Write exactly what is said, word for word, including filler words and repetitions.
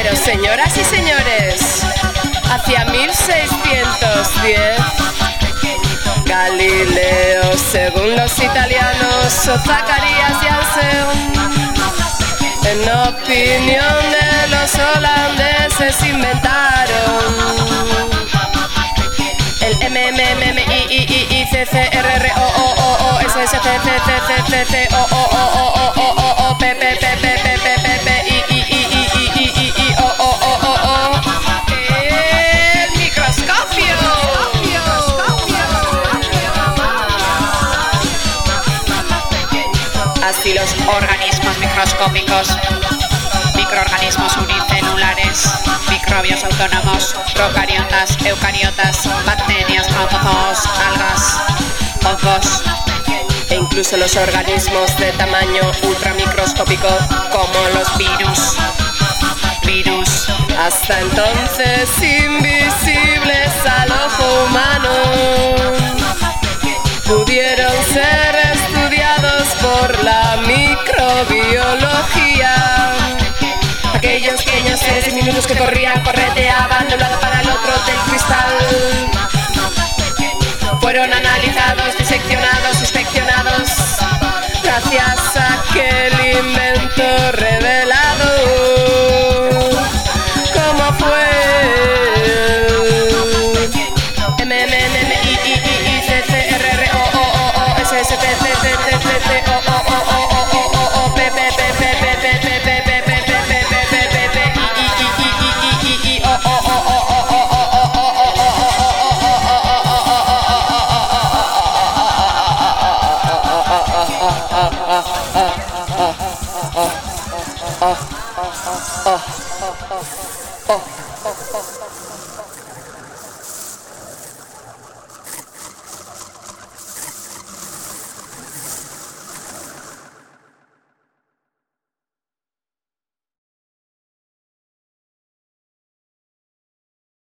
Pero señoras y señores, hacia mil seiscientos diez, Galileo, según los italianos, o Zacarías Janssen, en opinión de los holandeses, inventaron el M M M M I I I I C C R R O O O O S S C C C C C C O O O O O O O P P P P P P P P I I I I I I I O O O O O el microscopio. Así los organismos microscópicos, microorganismos unicelulares, microbios autónomos, procariotas, eucariotas, bacterias, protozoos, algas, hongos e incluso los organismos de tamaño ultramicroscópico como los virus. Virus, hasta entonces invisibles al ojo humano, pudieron ser estudiados por la microbiología. Aquellos pequeños seres diminutos que corrían, correteaban de un lado para el otro del cristal, fueron analizados, diseccionados, inspeccionados, gracias a aquel invento revela